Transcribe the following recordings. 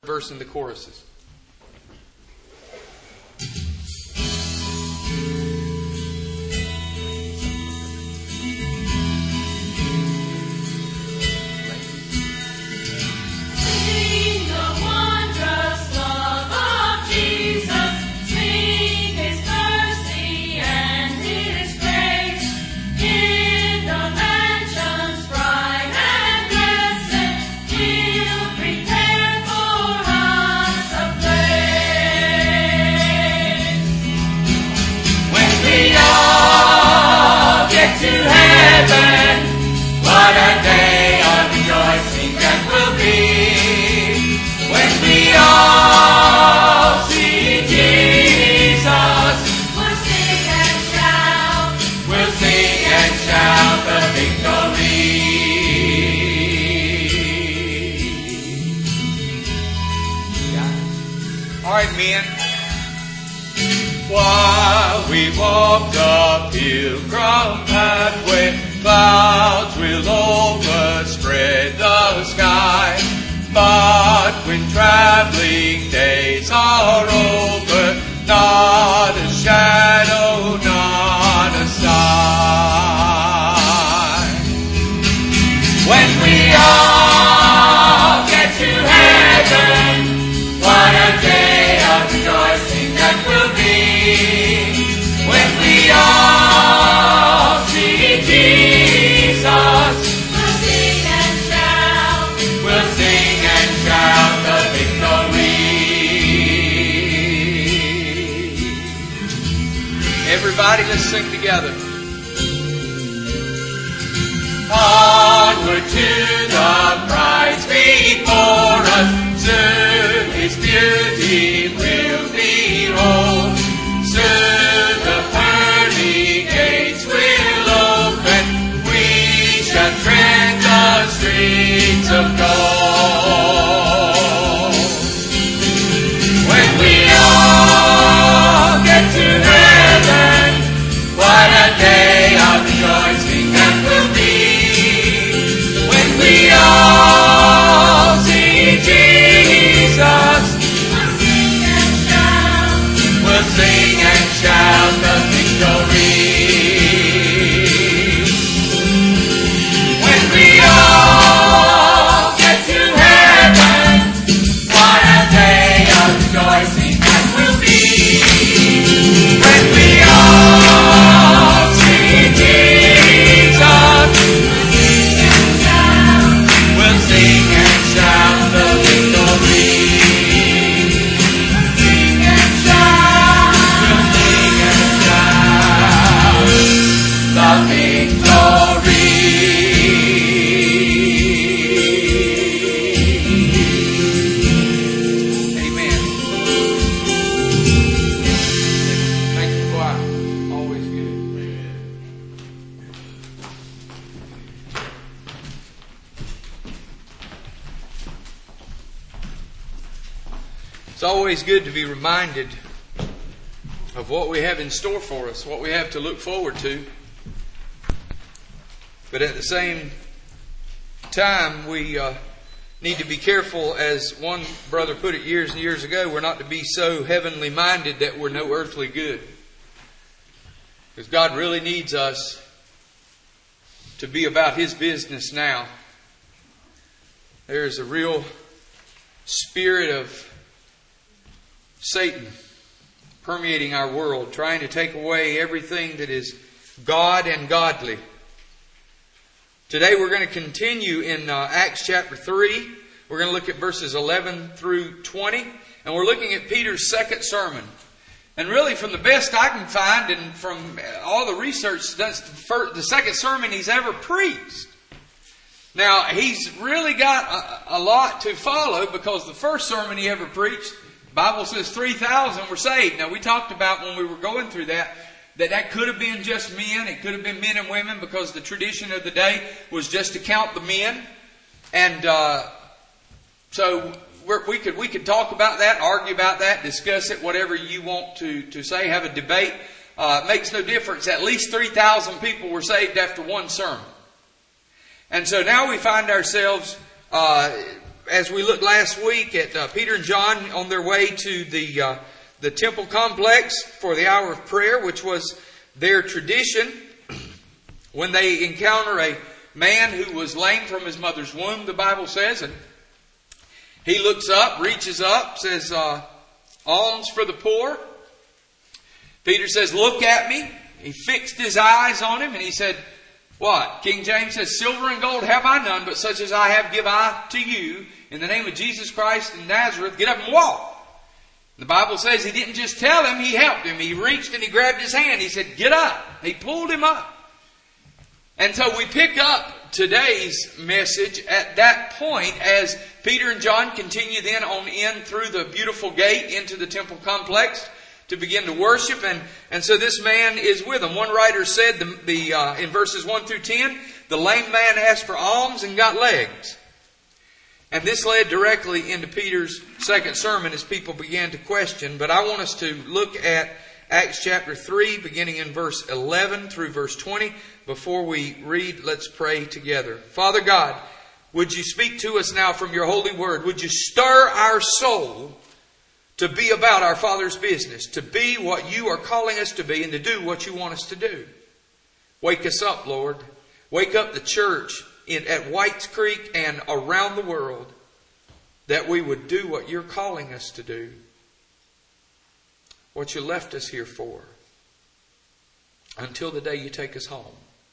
verse in the choruses. While we walk the pilgrim pathway, clouds will overspread the sky. But when traveling days are over, not a shadow, not a sign. When we all get to heaven, what a day of rejoicing that will be. When we all see Jesus, we'll sing and shout. We'll sing and shout the victory. Everybody, let's sing together. Onward to the prize before us, soon His beauty will behold. Soon the pearly gates will open, we shall tread the streets of gold. When we all get to heaven, what a day of rejoicing that will be. When we all see Jesus, we'll sing and shout. We'll sing and shout the victory. When we all get to heaven, what a day of rejoicing that will be. When we all see Jesus, we'll sing and shout the victory. Sing and shout, we'll sing and shout the victory. Amen. Thank you, choir. Always good. It's always good to be reminded of what we have in store for us, what we have to look forward to. But at the same time, we need to be careful, as one brother put it years and years ago, we're not to be so heavenly minded that we're no earthly good. Because God really needs us to be about His business now. There's a real spirit of Satan permeating our world, trying to take away everything that is God and godly. Today we're going to continue in Acts chapter 3. We're going to look at verses 11 through 20. And we're looking at Peter's second sermon. And really, from the best I can find and from all the research, that's the second sermon he's ever preached. Now, he's really got a lot to follow, because the first sermon he ever preached, the Bible says 3,000 were saved. Now, we talked about when we were going through that could have been just men. It could have been men and women, because the tradition of the day was just to count the men. And so we could talk about that, argue about that, discuss it, whatever you want to say, have a debate. It makes no difference. At least 3,000 people were saved after one sermon. And so now we find ourselves as we looked last week at Peter and John on their way to the temple complex for the hour of prayer, which was their tradition, when they encounter a man who was lame from his mother's womb, the Bible says, and he looks up, reaches up, says, alms for the poor. Peter says, look at me. He fixed his eyes on him and he said, what? King James says, silver and gold have I none, but such as I have give I to you. In the name of Jesus Christ in Nazareth, get up and walk. The Bible says he didn't just tell him, he helped him. He reached and he grabbed his hand. He said, get up. He pulled him up. And so we pick up today's message at that point as Peter and John continue then on in through the beautiful gate into the temple complex to begin to worship. And so this man is with them. One writer said in verses 1 through 10, the lame man asked for alms and got legs. And this led directly into Peter's second sermon as people began to question. But I want us to look at Acts chapter 3, beginning in verse 11 through verse 20. Before we read, let's pray together. Father God, would you speak to us now from your holy word? Would you stir our soul to be about our Father's business, to be what you are calling us to be and to do what you want us to do? Wake us up, Lord. Wake up the church at Whites Creek and around the world, that we would do what you're calling us to do, what you left us here for, until the day you take us home.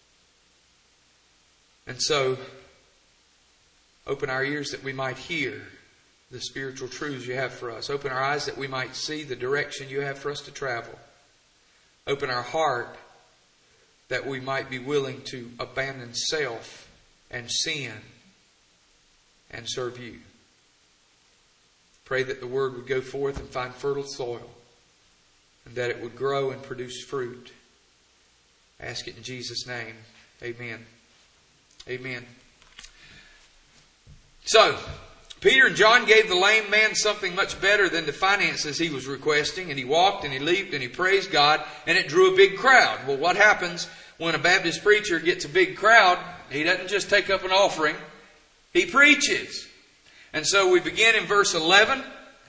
And so, open our ears that we might hear the spiritual truths you have for us. Open our eyes that we might see the direction you have for us to travel. Open our heart that we might be willing to abandon self and sin and serve you. Pray that the word would go forth and find fertile soil, and that it would grow and produce fruit. Ask it in Jesus' name. Amen. Amen. So, Peter and John gave the lame man something much better than the finances he was requesting, and he walked and he leaped and he praised God, and it drew a big crowd. Well, what happens when a Baptist preacher gets a big crowd? He doesn't just take up an offering, he preaches. And so we begin in verse 11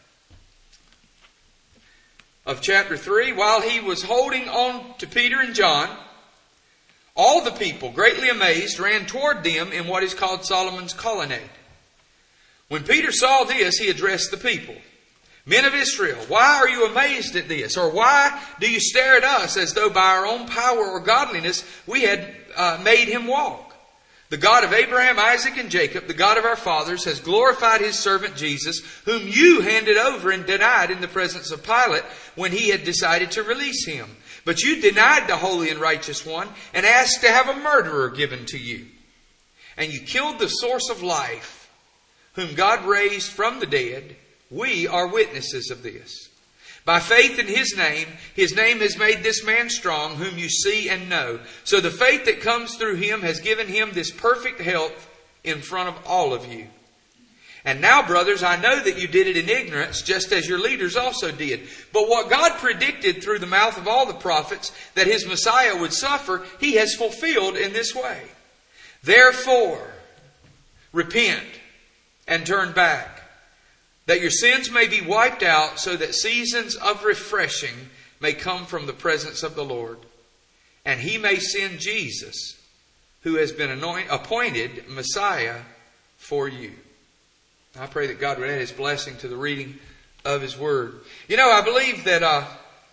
of chapter 3. While he was holding on to Peter and John, all the people, greatly amazed, ran toward them in what is called Solomon's colonnade. When Peter saw this, he addressed the people. Men of Israel, why are you amazed at this? Or why do you stare at us as though by our own power or godliness we had made him walk? The God of Abraham, Isaac, and Jacob, the God of our fathers, has glorified his servant Jesus, whom you handed over and denied in the presence of Pilate when he had decided to release him. But you denied the holy and righteous one and asked to have a murderer given to you. And you killed the source of life, whom God raised from the dead. We are witnesses of this. By faith in his name has made this man strong, whom you see and know. So the faith that comes through him has given him this perfect health in front of all of you. And now, brothers, I know that you did it in ignorance, just as your leaders also did. But what God predicted through the mouth of all the prophets, that his Messiah would suffer, he has fulfilled in this way. Therefore, repent and turn back, that your sins may be wiped out, so that seasons of refreshing may come from the presence of the Lord. And he may send Jesus, who has been appointed Messiah for you. I pray that God would add his blessing to the reading of his word. You know, I believe that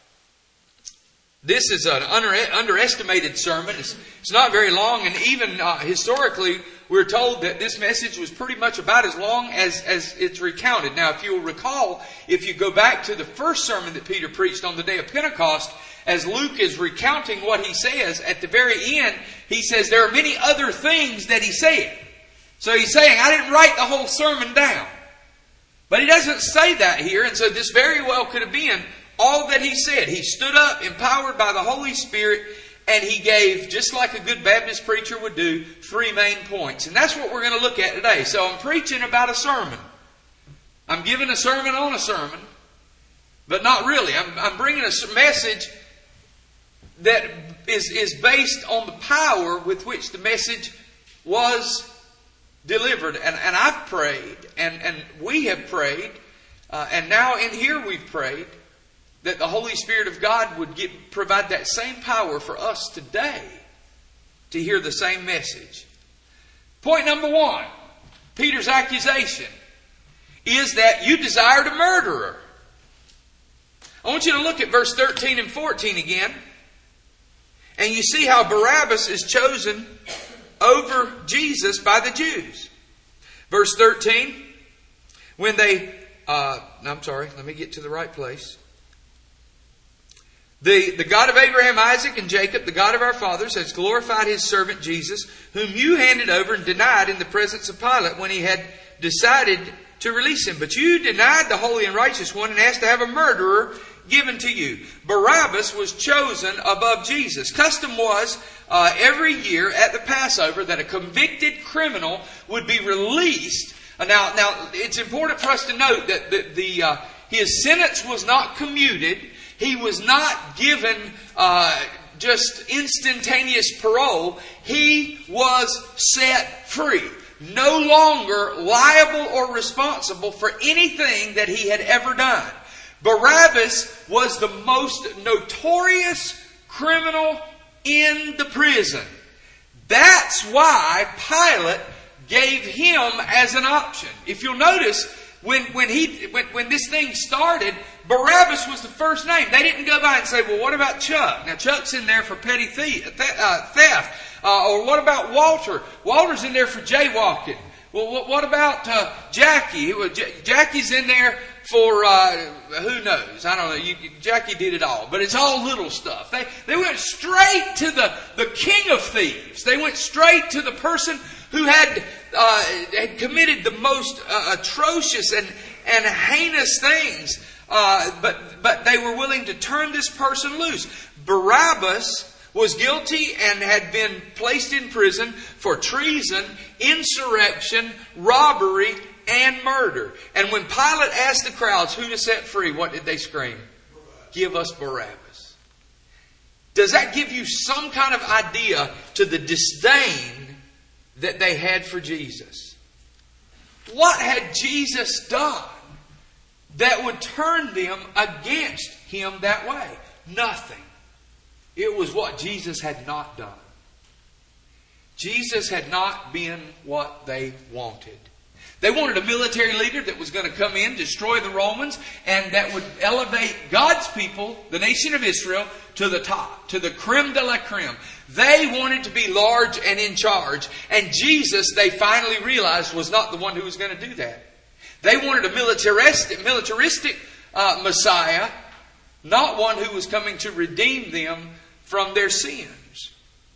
this is an underestimated sermon. It's not very long, and even historically, we're told that this message was pretty much about as long as it's recounted. Now, if you'll recall, if you go back to the first sermon that Peter preached on the day of Pentecost, as Luke is recounting what he says, at the very end, he says there are many other things that he said. So he's saying, I didn't write the whole sermon down. But he doesn't say that here, and so this very well could have been all that he said. He stood up, empowered by the Holy Spirit, and he gave, just like a good Baptist preacher would do, 3 main points. And that's what we're going to look at today. So I'm preaching about a sermon. I'm giving a sermon on a sermon, but not really. I'm bringing a message that is based on the power with which the message was delivered. And I've prayed, and we have prayed, and now in here we've prayed, that the Holy Spirit of God would provide that same power for us today to hear the same message. Point number 1, Peter's accusation is that you desired a murderer. I want you to look at verse 13 and 14 again. And you see how Barabbas is chosen over Jesus by the Jews. Verse 13, when they... let me get to the right place. The God of Abraham, Isaac, and Jacob, the God of our fathers, has glorified His servant Jesus, whom you handed over and denied in the presence of Pilate when he had decided to release him. But you denied the Holy and Righteous One and asked to have a murderer given to you. Barabbas was chosen above Jesus. Custom was every year at the Passover that a convicted criminal would be released. Now it's important for us to note that his sentence was not commuted. He was not given just instantaneous parole. He was set free. No longer liable or responsible for anything that he had ever done. Barabbas was the most notorious criminal in the prison. That's why Pilate gave him as an option. If you'll notice, when this thing started, Barabbas was the first name. They didn't go by and say, well, what about Chuck? Now, Chuck's in there for petty theft. Or what about Walter? Walter's in there for jaywalking. Well, what about Jackie? Jackie's in there for, who knows? I don't know. Jackie did it all. But it's all little stuff. They went straight to the king of thieves. They went straight to the person who had committed the most atrocious and heinous things. But they were willing to turn this person loose. Barabbas was guilty and had been placed in prison for treason, insurrection, robbery, and murder. And when Pilate asked the crowds who to set free, what did they scream? Give us Barabbas. Does that give you some kind of idea to the disdain that they had for Jesus? What had Jesus done that would turn them against Him that way? Nothing. It was what Jesus had not done. Jesus had not been what they wanted. They wanted a military leader that was going to come in, destroy the Romans, and that would elevate God's people, the nation of Israel, to the top, to the creme de la creme. They wanted to be large and in charge, and Jesus, they finally realized, was not the one who was going to do that. They wanted a militaristic Messiah, not one who was coming to redeem them from their sins.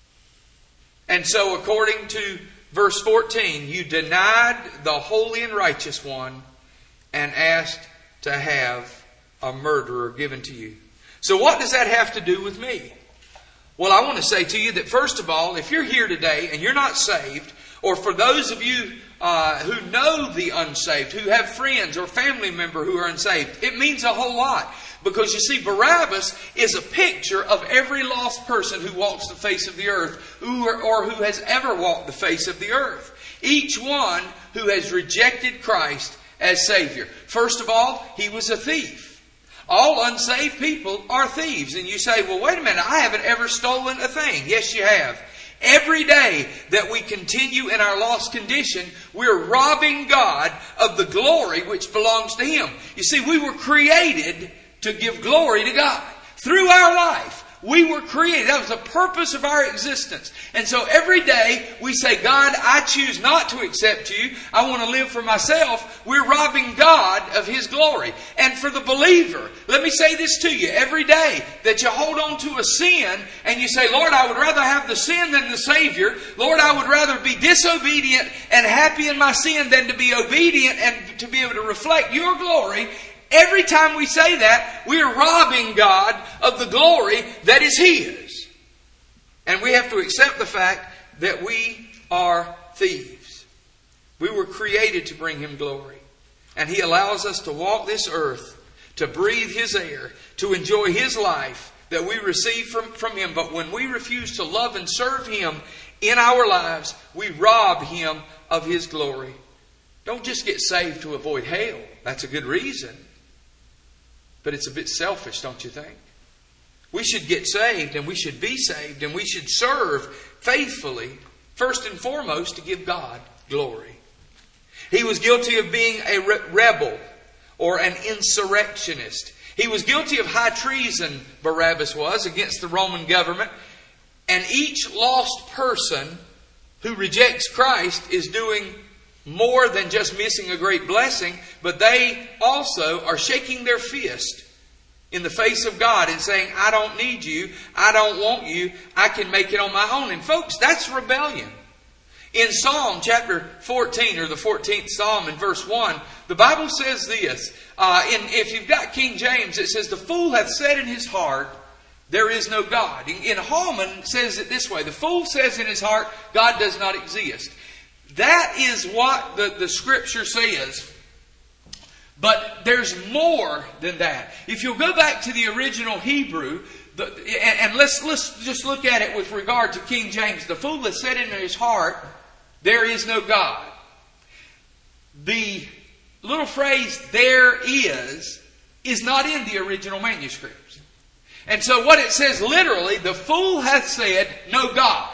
And so according to verse 14, you denied the Holy and Righteous One and asked to have a murderer given to you. So what does that have to do with me? Well, I want to say to you that first of all, if you're here today and you're not saved, or for those of you who know the unsaved, who have friends or family member who are unsaved, it means a whole lot. Because you see, Barabbas is a picture of every lost person who walks the face of the earth, or who has ever walked the face of the earth. Each one who has rejected Christ as Savior. First of all, he was a thief. All unsaved people are thieves. And you say, well, wait a minute, I haven't ever stolen a thing. Yes, you have. Every day that we continue in our lost condition, we're robbing God of the glory which belongs to Him. You see, we were created to give glory to God. Through our life, we were created. That was the purpose of our existence. And so every day we say, God, I choose not to accept you. I want to live for myself. We're robbing God of His glory. And for the believer, let me say this to you. Every day that you hold on to a sin and you say, Lord, I would rather have the sin than the Savior. Lord, I would rather be disobedient and happy in my sin than to be obedient and to be able to reflect your glory. Every time we say that, we are robbing God of the glory that is His. And we have to accept the fact that we are thieves. We were created to bring Him glory. And He allows us to walk this earth, to breathe His air, to enjoy His life that we receive from Him. But when we refuse to love and serve Him in our lives, we rob Him of His glory. Don't just get saved to avoid hell. That's a good reason. But it's a bit selfish, don't you think? We should get saved, and we should be saved, and we should serve faithfully, first and foremost, to give God glory. He was guilty of being a rebel or an insurrectionist. He was guilty of high treason, Barabbas was, against the Roman government. And each lost person who rejects Christ is doing more than just missing a great blessing, but they also are shaking their fist in the face of God and saying, I don't need you, I don't want you, I can make it on my own. And folks, that's rebellion. In Psalm chapter 14, or the 14th Psalm in verse 1, the Bible says this. If you've got King James, it says, the fool hath said in his heart, there is no God. In Holman, it says it this way. The fool says in his heart, God does not exist. That is what the Scripture says. But there's more than that. If you'll go back to the original Hebrew, and let's just look at it with regard to King James. The fool has said in his heart, there is no God. The little phrase, there is not in the original manuscripts. And so what it says literally, the fool hath said, no God.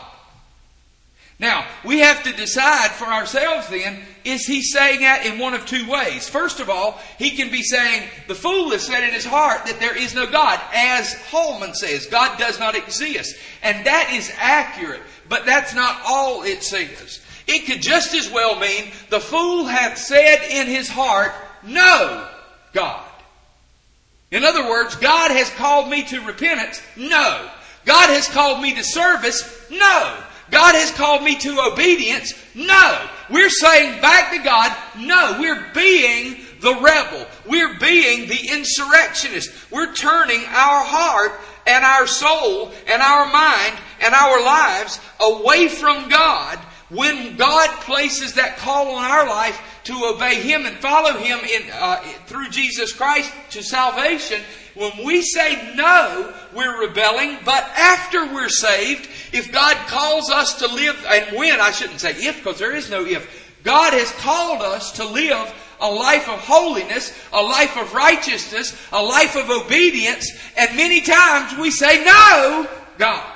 Now, we have to decide for ourselves then, is he saying that in one of two ways? First of all, he can be saying, the fool has said in his heart that there is no God. As Holman says, God does not exist. And that is accurate, but that's not all it says. It could just as well mean, the fool hath said in his heart, no God. In other words, God has called me to repentance? No. God has called me to service? No. God has called me to obedience? No. We're saying back to God, no. We're being the rebel. We're being the insurrectionist. We're turning our heart and our soul and our mind and our lives away from God when God places that call on our life to obey Him and follow Him through Jesus Christ to salvation. When we say no, we're rebelling. But after we're saved, if God calls us to live, and when, I shouldn't say if, because there is no if. God has called us to live a life of holiness, a life of righteousness, a life of obedience. And many times we say, no, God.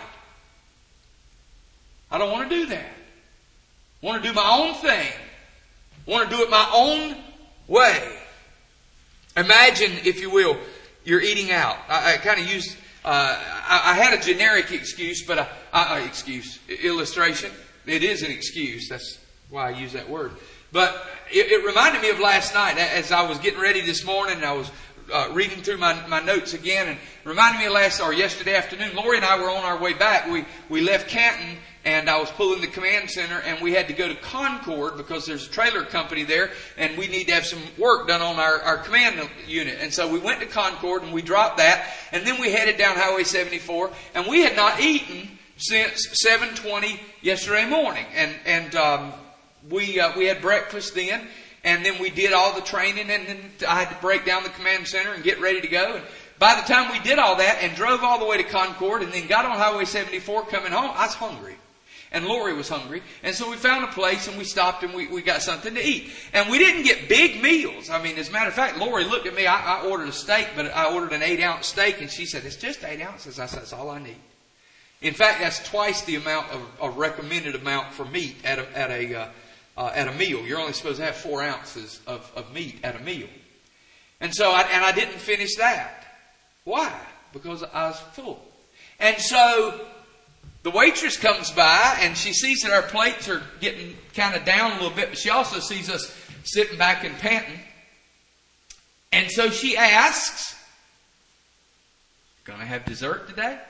I don't want to do that. I want to do my own thing. I want to do it my own way. Imagine, if you will, you're eating out. I kind of used, I had a generic excuse, but illustration. It is an excuse. That's why I use that word. But it reminded me of last night as I was getting ready this morning, and I was reading through my notes again, and reminded me of yesterday afternoon. Lori and I were on our way back. We left Canton, and I was pulling the command center, and we had to go to Concord because there's a trailer company there, and we need to have some work done on our command unit. And so we went to Concord, and we dropped that, and then we headed down Highway 74, and we had not eaten since 7:20 yesterday morning. And we had breakfast then, and then we did all the training, and then I had to break down the command center and get ready to go. And by the time we did all that and drove all the way to Concord and then got on Highway 74 coming home, I was hungry. And Lori was hungry. And so we found a place and we stopped and we got something to eat. And we didn't get big meals. I mean, as a matter of fact, Lori looked at me. I ordered a steak, but I ordered an 8-ounce steak. And she said, it's just 8 ounces. I said, that's all I need. In fact, that's twice the amount of recommended amount for meat at a meal. You're only supposed to have 4 ounces of meat at a meal. And so I didn't finish that. Why? Because I was full. And so the waitress comes by and she sees that our plates are getting kind of down a little bit, but she also sees us sitting back and panting. And so she asks, "Gonna have dessert today?"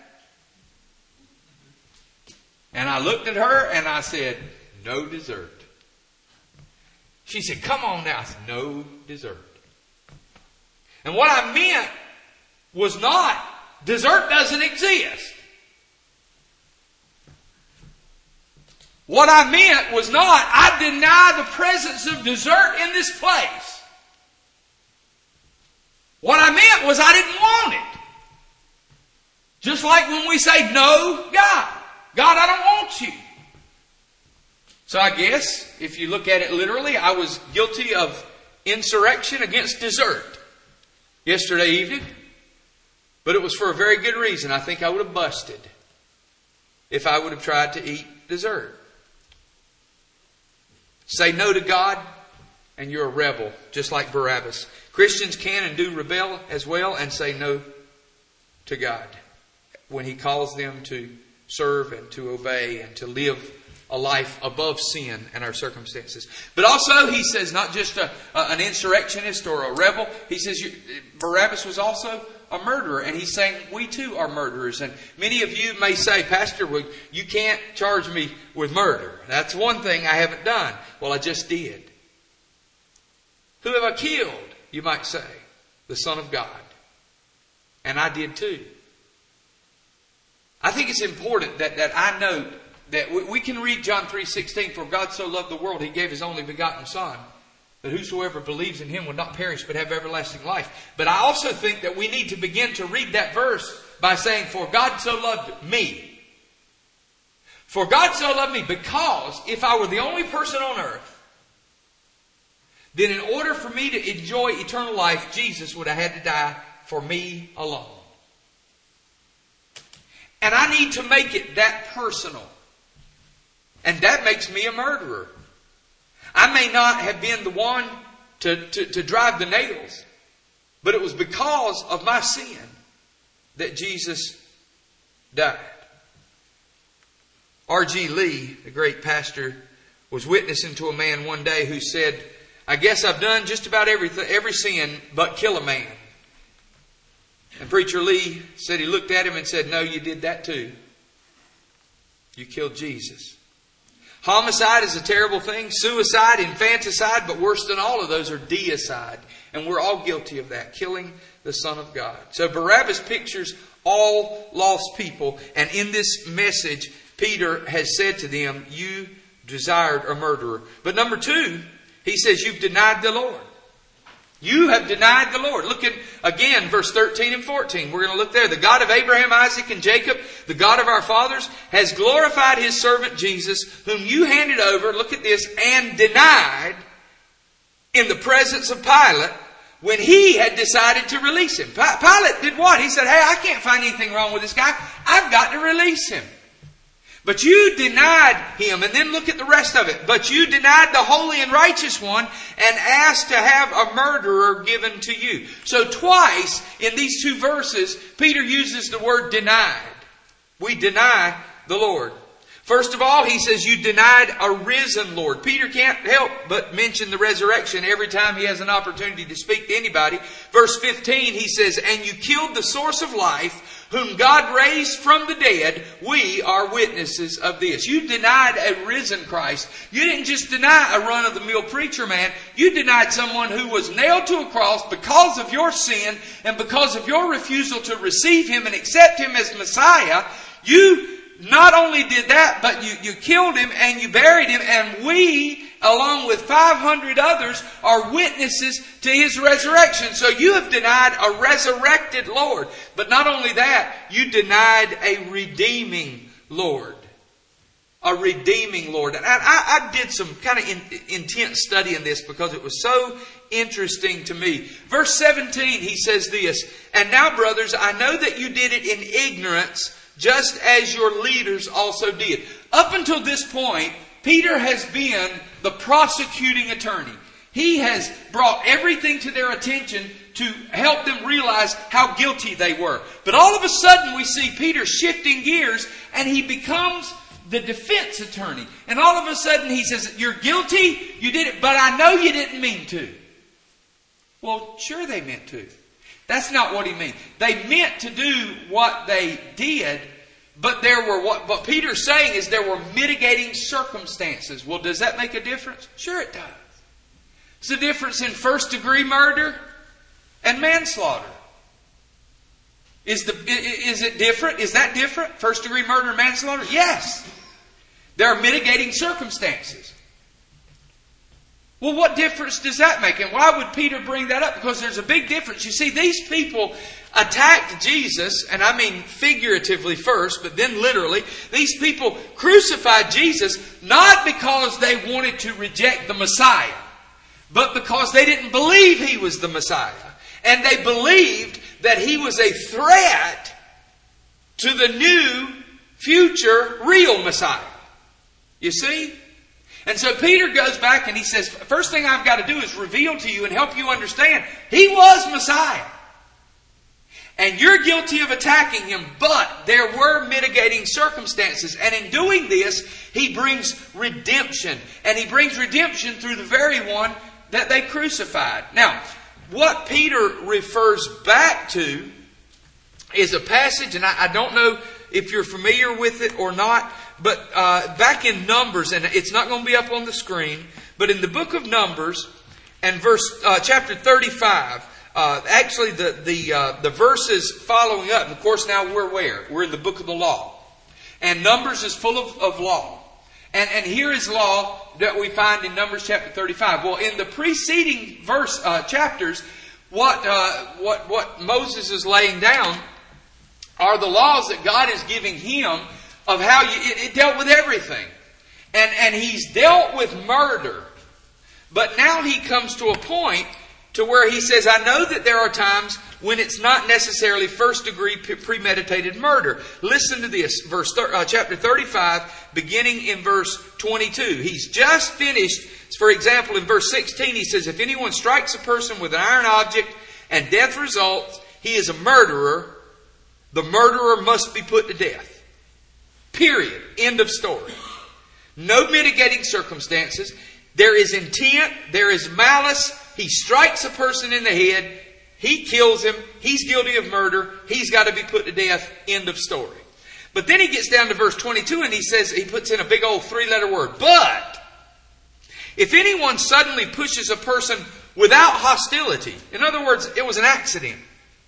And I looked at her and I said, "No dessert." She said, "Come on now." I said, "No dessert." And what I meant was not, dessert doesn't exist. What I meant was not, I deny the presence of dessert in this place. What I meant was I didn't want it. Just like when we say, no, God. God, I don't want you. So I guess, if you look at it literally, I was guilty of insurrection against dessert yesterday evening. But it was for a very good reason. I think I would have busted if I would have tried to eat dessert. Say no to God, and you're a rebel, just like Barabbas. Christians can and do rebel as well and say no to God when He calls them to serve and to obey and to live a life above sin and our circumstances. But also, he says, not just an insurrectionist or a rebel. He says Barabbas was also a murderer. And he's saying we too are murderers. And many of you may say, Pastor, well, you can't charge me with murder. That's one thing I haven't done. Well, I just did. Who have I killed? You might say. The Son of God. And I did too. I think it's important that I note that we can read John 3:16, for God so loved the world, He gave His only begotten Son, that whosoever believes in Him will not perish but have everlasting life. But I also think that we need to begin to read that verse by saying, for God so loved me. For God so loved me, because if I were the only person on earth, then in order for me to enjoy eternal life, Jesus would have had to die for me alone. And I need to make it that personal. And that makes me a murderer. I may not have been the one to drive the nails, but it was because of my sin that Jesus died. R.G. Lee, the great pastor, was witnessing to a man one day who said, I guess I've done just about every sin but kill a man. And Preacher Lee said he looked at him and said, no, you did that too. You killed Jesus. Homicide is a terrible thing. Suicide, infanticide, but worse than all of those are deicide. And we're all guilty of that, killing the Son of God. So Barabbas pictures all lost people. And in this message, Peter has said to them, you desired a murderer. But number two, he says, you've denied the Lord. You have denied the Lord. Look at, again, verse 13 and 14. We're going to look there. The God of Abraham, Isaac, and Jacob, the God of our fathers, has glorified His servant Jesus, whom you handed over, look at this, and denied in the presence of Pilate when he had decided to release him. Pilate did what? He said, hey, I can't find anything wrong with this guy. I've got to release him. But you denied Him. And then look at the rest of it. But you denied the Holy and Righteous One and asked to have a murderer given to you. So twice in these two verses, Peter uses the word denied. We deny the Lord. First of all, he says you denied a risen Lord. Peter can't help but mention the resurrection every time he has an opportunity to speak to anybody. Verse 15, he says, and you killed the source of life, whom God raised from the dead. We are witnesses of this. You denied a risen Christ. You didn't just deny a run-of-the-mill preacher man. You denied someone who was nailed to a cross because of your sin and because of your refusal to receive Him and accept Him as Messiah. You not only did that, but you killed Him and you buried Him. And we, along with 500 others, are witnesses to His resurrection. So you have denied a resurrected Lord. But not only that, you denied a redeeming Lord. A redeeming Lord. And I did some kind of intense study in this because it was so interesting to me. Verse 17, he says this, and now, brothers, I know that you did it in ignorance, just as your leaders also did. Up until this point, Peter has been the prosecuting attorney. He has brought everything to their attention to help them realize how guilty they were. But all of a sudden we see Peter shifting gears and he becomes the defense attorney. And all of a sudden he says, you're guilty, you did it, but I know you didn't mean to. Well, sure they meant to. That's not what he meant. They meant to do what they did, but what Peter's saying is there were mitigating circumstances. Well, does that make a difference? Sure it does. It's the difference in first degree murder and manslaughter. Is it different? Is that different? First degree murder and manslaughter? Yes. There are mitigating circumstances. Well, what difference does that make? And why would Peter bring that up? Because there's a big difference. You see, these people attacked Jesus, and I mean figuratively first, but then literally. These people crucified Jesus not because they wanted to reject the Messiah, but because they didn't believe He was the Messiah. And they believed that He was a threat to the new, future, real Messiah. You see? And so Peter goes back and he says, first thing I've got to do is reveal to you and help you understand, He was Messiah. And you're guilty of attacking Him, but there were mitigating circumstances. And in doing this, He brings redemption. And He brings redemption through the very one that they crucified. Now, what Peter refers back to is a passage, and I don't know if you're familiar with it or not, but back in Numbers, and it's not going to be up on the screen, but in the book of Numbers, and chapter 35, actually the verses following up, and of course now we're where? We're in the book of the law. And Numbers is full of law. And here is law that we find in Numbers chapter 35. Well, in the preceding chapters, what Moses is laying down are the laws that God is giving him of how it dealt with everything. And He's dealt with murder. But now He comes to a point to where He says, I know that there are times when it's not necessarily first degree premeditated murder. Listen to this, chapter 35, beginning in verse 22. He's just finished, for example, in verse 16, he says, if anyone strikes a person with an iron object and death results, he is a murderer. The murderer must be put to death. Period. End of story. No mitigating circumstances. There is intent. There is malice. He strikes a person in the head. He kills him. He's guilty of murder. He's got to be put to death. End of story. But then he gets down to verse 22 and he says, he puts in a big old 3-letter word. But if anyone suddenly pushes a person without hostility, in other words, it was an accident,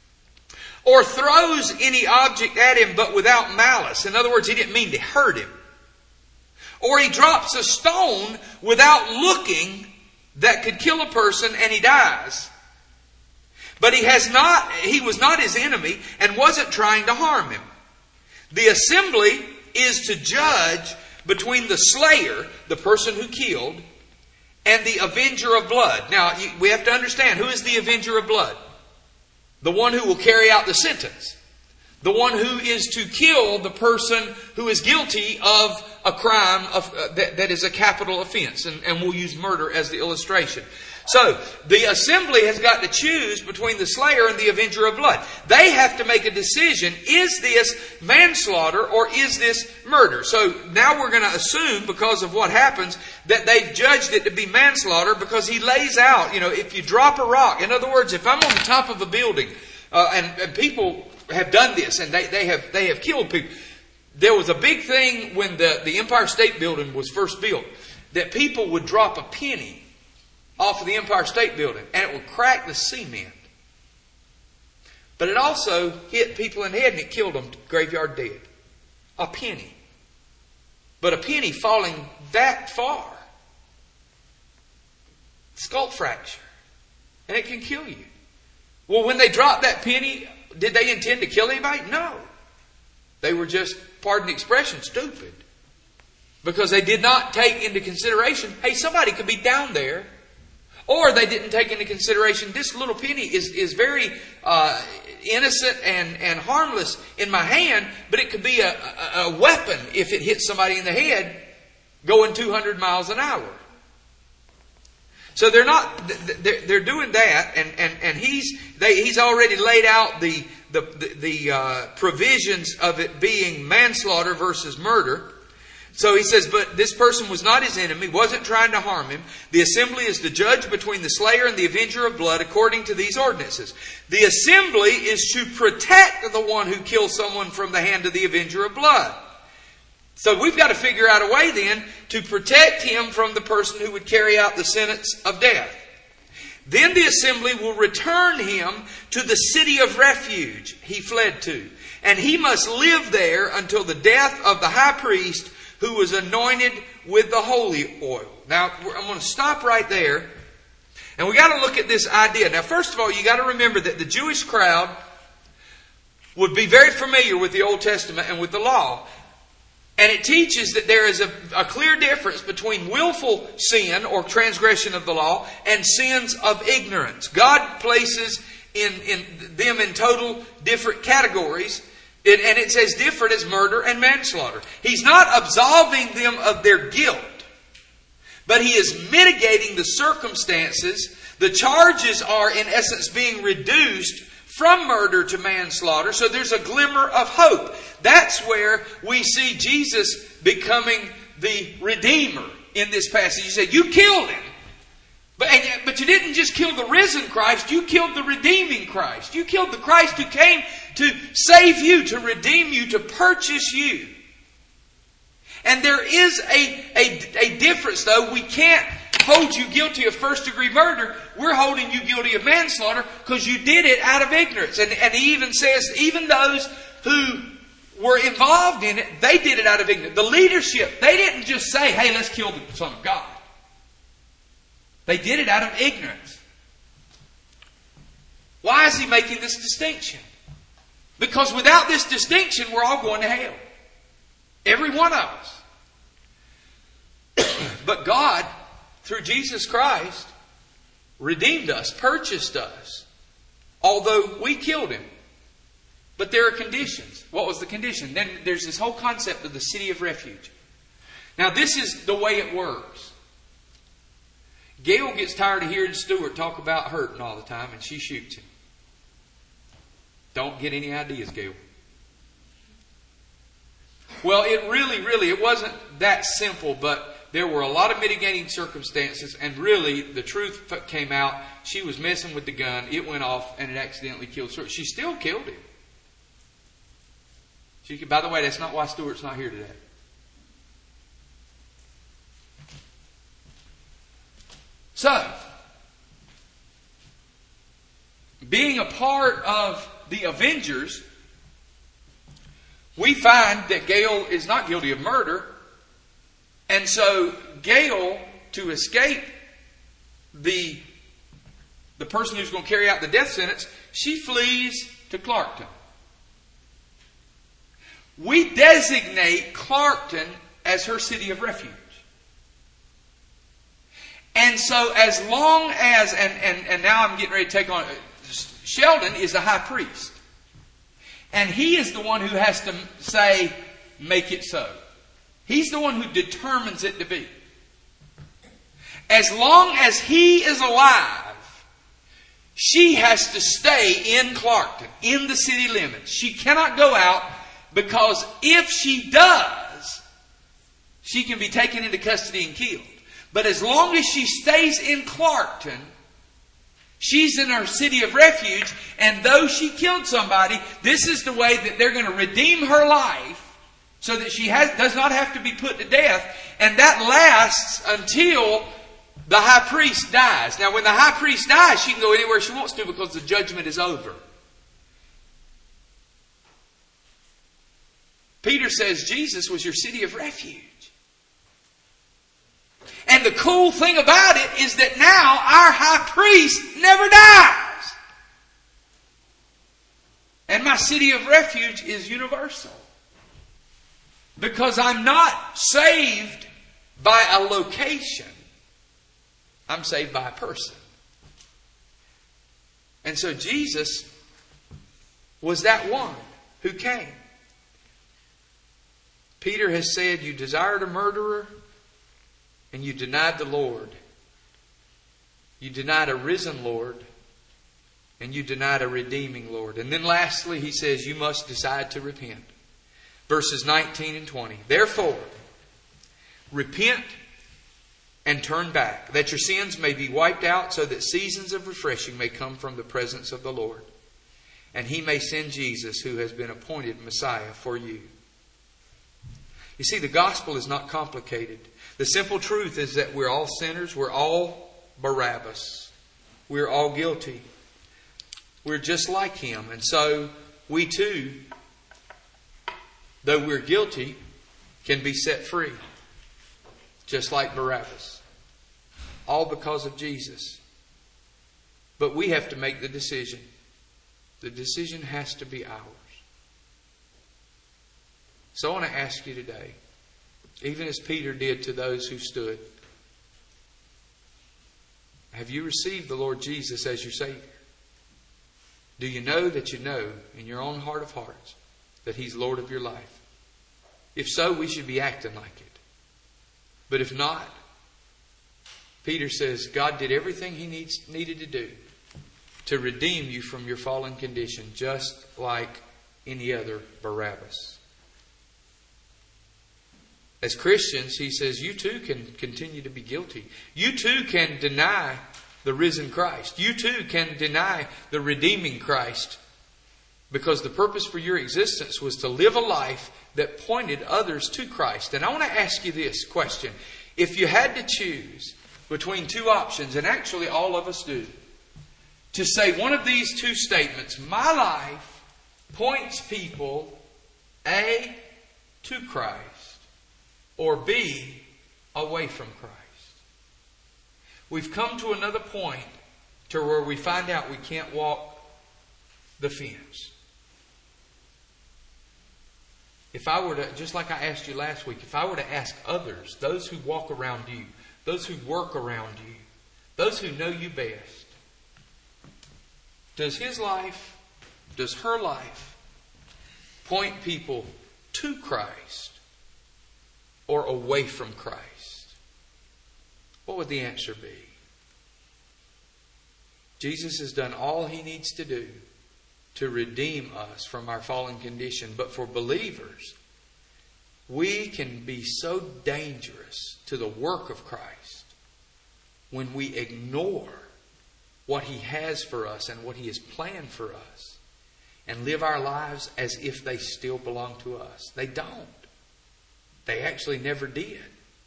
or throws any object at him but without malice, in other words, he didn't mean to hurt him, or he drops a stone without looking that could kill a person and he dies, but he was not his enemy and wasn't trying to harm him, the assembly is to judge between the slayer, the person who killed, and the avenger of blood. Now, we have to understand, who is the avenger of blood? The one who will carry out the sentence. The one who is to kill the person who is guilty of a crime that is a capital offense. And we'll use murder as the illustration. So, the assembly has got to choose between the slayer and the avenger of blood. They have to make a decision, is this manslaughter or is this murder? So, now we're going to assume, because of what happens, that they've judged it to be manslaughter because he lays out, if you drop a rock, in other words, if I'm on the top of a building, and people have done this and they have killed people. There was a big thing when the Empire State Building was first built, that people would drop a penny off of the Empire State Building and it would crack the cement. But it also hit people in the head and it killed them graveyard dead. A penny. But a penny falling that far, skull fracture, and it can kill you. Well, when they dropped that penny, did they intend to kill anybody? No. They were just, pardon the expression, stupid. Because they did not take into consideration, hey, somebody could be down there. Or they didn't take into consideration, this little penny is very innocent and harmless in my hand, but it could be a weapon if it hits somebody in the head going 200 miles an hour. So they're doing that, and he's already laid out the provisions of it being manslaughter versus murder. So he says, but this person was not his enemy, wasn't trying to harm him. The assembly is to judge between the slayer and the avenger of blood according to these ordinances. The assembly is to protect the one who kills someone from the hand of the avenger of blood. So we've got to figure out a way then to protect him from the person who would carry out the sentence of death. Then the assembly will return him to the city of refuge he fled to. And he must live there until the death of the high priest who was anointed with the holy oil. Now, I'm going to stop right there. And we got to look at this idea. Now, first of all, you got to remember that the Jewish crowd would be very familiar with the Old Testament and with the law. And it teaches that there is a clear difference between willful sin or transgression of the law and sins of ignorance. God places them in total different categories. And it's as different as murder and manslaughter. He's not absolving them of their guilt, but He is mitigating the circumstances. The charges are, in essence, being reduced from murder to manslaughter. So there's a glimmer of hope. That's where we see Jesus becoming the Redeemer in this passage. He said, you killed Him. But you didn't just kill the risen Christ, you killed the redeeming Christ. You killed the Christ who came to save you, to redeem you, to purchase you. And there is a difference, though. We can't hold you guilty of first-degree murder. We're holding you guilty of manslaughter because you did it out of ignorance. And He even says, even those who were involved in it, they did it out of ignorance. The leadership, they didn't just say, hey, let's kill the Son of God. They did it out of ignorance. Why is He making this distinction? Because without this distinction, we're all going to hell. Every one of us. But God, through Jesus Christ, redeemed us, purchased us, although we killed Him. But there are conditions. What was the condition? Then there's this whole concept of the city of refuge. Now, this is the way it works. Gail gets tired of hearing Stuart talk about hurting all the time, and she shoots him. Don't get any ideas, Gail. Well, it wasn't that simple, but there were a lot of mitigating circumstances, and really, the truth came out. She was messing with the gun, it went off, and it accidentally killed Stuart. She still killed him. By the way, that's not why Stuart's not here today. So, being a part of the Avengers, we find that Gail is not guilty of murder. And so Gail, to escape the person who's going to carry out the death sentence, she flees to Clarkton. We designate Clarkton as her city of refuge. And so as long as, and now I'm getting ready to take on, Sheldon is the high priest. And he is the one who has to say, make it so. He's the one who determines it to be. As long as he is alive, she has to stay in Clarkton, in the city limits. She cannot go out, because if she does, she can be taken into custody and killed. But as long as she stays in Clarkton, she's in her city of refuge. And though she killed somebody, this is the way that they're going to redeem her life, so that she does not have to be put to death. And that lasts until the high priest dies. Now, when the high priest dies, she can go anywhere she wants to, because the judgment is over. Peter says Jesus was your city of refuge. And the cool thing about it is that now our high priest never dies. And my city of refuge is universal. Because I'm not saved by a location. I'm saved by a person. And so Jesus was that one who came. Peter has said, you desired a murderer, and you denied the Lord. You denied a risen Lord, and you denied a redeeming Lord. And then lastly, he says, you must decide to repent. Verses 19 and 20. Therefore, repent and turn back, that your sins may be wiped out, so that seasons of refreshing may come from the presence of the Lord. And He may send Jesus, who has been appointed Messiah for you. You see, the gospel is not complicated. The simple truth is that we're all sinners. We're all Barabbas. We're all guilty. We're just like him. And so we too, though we're guilty, can be set free. just like Barabbas. All because of Jesus. But we have to make the decision. The decision has to be ours. So I want to ask you today, even as Peter did to those who stood, have you received the Lord Jesus as your Savior? Do you know that you know in your own heart of hearts that He's Lord of your life? If so, we should be acting like it. But if not, Peter says God did everything He needed to do to redeem you from your fallen condition, just like any other Barabbas. As Christians, he says, you too can continue to be guilty. You too can deny the risen Christ. You too can deny the redeeming Christ. Because the purpose for your existence was to live a life that pointed others to Christ. And I want to ask you this question. If you had to choose between two options, and actually all of us do, to say one of these two statements, my life points people A, to Christ, or B, away from Christ. We've come to another point to where we find out we can't walk the fence. If I were to, just like I asked you last week, if I were to ask others, those who walk around you, those who work around you, those who know you best, does his life, does her life point people to Christ or away from Christ? What would the answer be? Jesus has done all He needs to do to redeem us from our fallen condition. But for believers, we can be so dangerous to the work of Christ when we ignore what He has for us and what He has planned for us and live our lives as if they still belong to us. They don't. They actually never did.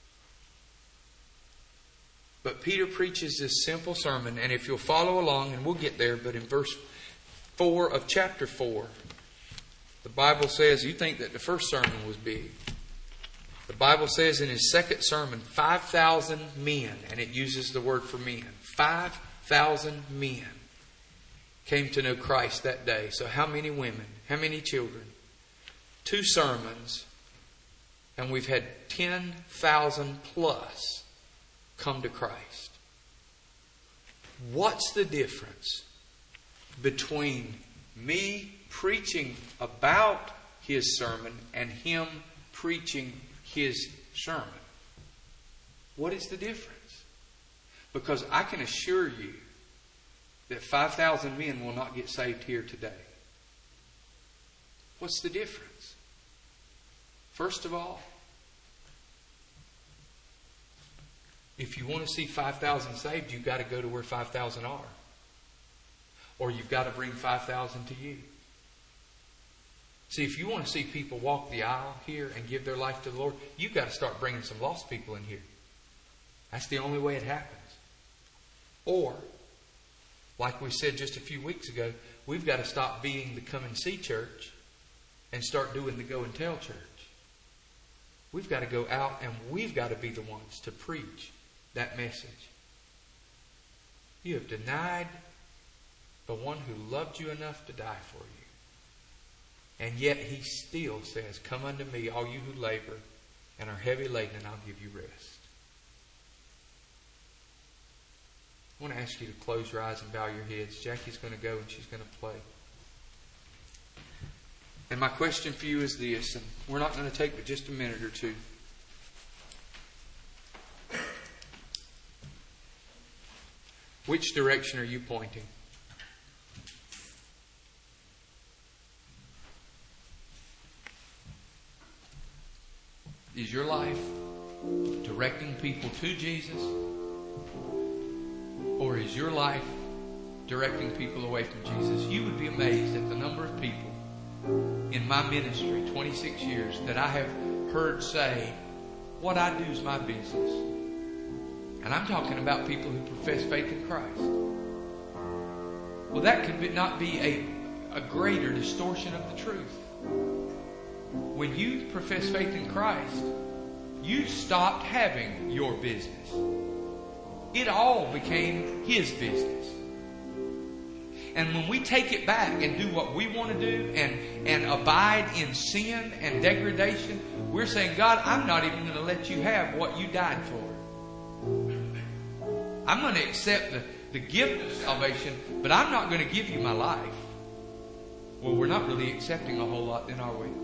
But Peter preaches this simple sermon, and if you'll follow along, and we'll get there, but in verse 4 of chapter 4, the Bible says, you think that the first sermon was big. The Bible says in his second sermon, 5,000 men, and it uses the word for men. 5,000 men came to know Christ that day. So how many women? How many children? 2 sermons, and we've had 10,000 plus come to Christ. What's the difference between me preaching about his sermon and him preaching his sermon? What is the difference? Because I can assure you that 5,000 men will not get saved here today. What's the difference? First of all, if you want to see 5,000 saved, you've got to go to where 5,000 are. Or you've got to bring 5,000 to you. See, if you want to see people walk the aisle here and give their life to the Lord, you've got to start bringing some lost people in here. That's the only way it happens. Or, like we said just a few weeks ago, we've got to stop being the come and see church and start doing the go and tell church. We've got to go out and we've got to be the ones to preach that message. You have denied the one who loved you enough to die for you. And yet He still says, come unto me, all you who labor and are heavy laden, and I'll give you rest. I want to ask you to close your eyes and bow your heads. Jackie's going to go and she's going to play. And my question for you is this, and we're not going to take but just a minute or two. Which direction are you pointing? Is your life directing people to Jesus? Or is your life directing people away from Jesus? You would be amazed at the number of people in my ministry, 26 years, that I have heard say, what I do is my business. And I'm talking about people who profess faith in Christ. Well, that could not be a greater distortion of the truth. When you profess faith in Christ, you stopped having your business. It all became His business. And when we take it back and do what we want to do and abide in sin and degradation, we're saying, God, I'm not even going to let you have what you died for. I'm going to accept the gift of salvation, but I'm not going to give you my life. Well, we're not really accepting a whole lot then, are we?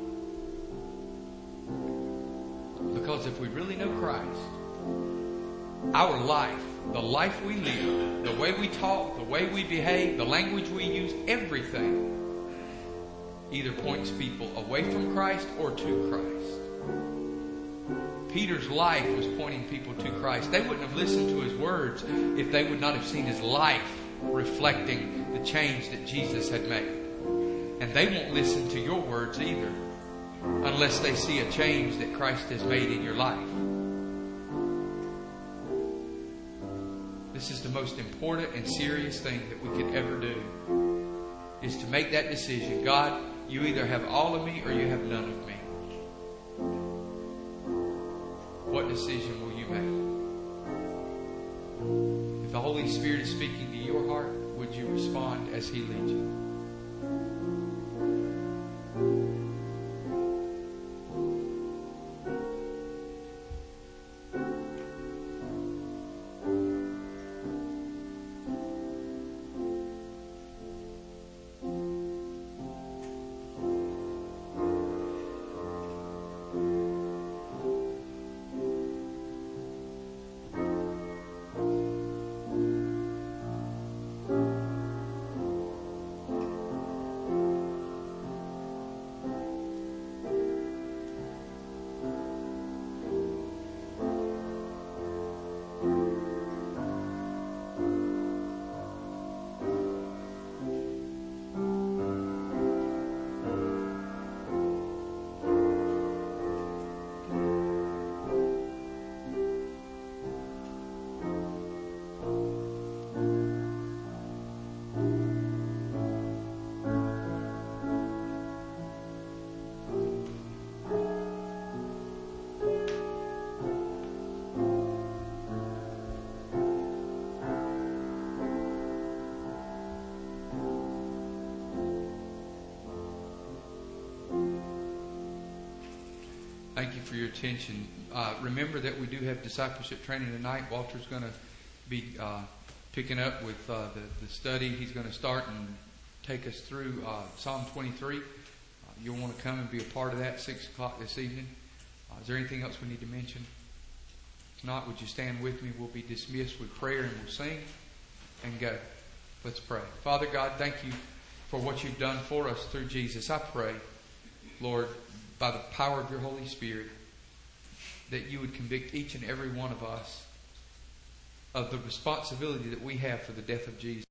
Because if we really know Christ, our life, the life we live, the way we talk, the way we behave, the language we use, everything either points people away from Christ or to Christ. Peter's life was pointing people to Christ. They wouldn't have listened to his words if they would not have seen his life reflecting the change that Jesus had made. And they won't listen to your words either unless they see a change that Christ has made in your life. This is the most important and serious thing that we could ever do, is to make that decision. God, you either have all of me or you have none of me. What decision will you make? If the Holy Spirit is speaking to your heart, would you respond as He leads you? Thank you for your attention. Remember that we do have discipleship training tonight. Walter's going to be picking up with the study. He's going to start and take us through Psalm 23. You'll want to come and be a part of that 6 o'clock this evening. Is there anything else we need to mention? If not, would you stand with me? We'll be dismissed with prayer and we'll sing and go. Let's pray. Father God, thank you for what you've done for us through Jesus. I pray, Lord, by the power of your Holy Spirit, that you would convict each and every one of us of the responsibility that we have for the death of Jesus.